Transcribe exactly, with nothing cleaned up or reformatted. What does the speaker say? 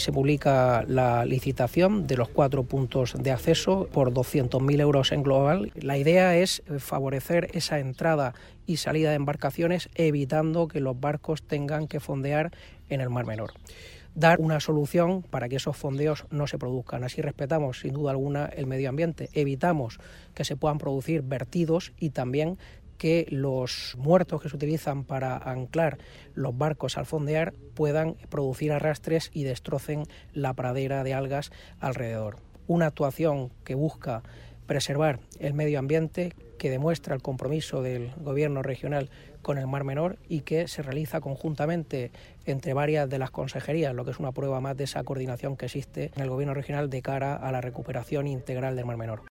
se publica la licitación de los cuatro puntos de acceso por doscientos mil euros en global. La idea es favorecer esa entrada y salida de embarcaciones, evitando que los barcos tengan que fondear en el Mar Menor. Dar una solución para que esos fondeos no se produzcan. Así respetamos, sin duda alguna, el medio ambiente. Evitamos que se puedan producir vertidos y también que los muertos que se utilizan para anclar los barcos al fondear puedan producir arrastres y destrocen la pradera de algas alrededor. Una actuación que busca preservar el medio ambiente, que demuestra el compromiso del Gobierno regional con el Mar Menor y que se realiza conjuntamente entre varias de las consejerías, lo que es una prueba más de esa coordinación que existe en el Gobierno regional de cara a la recuperación integral del Mar Menor.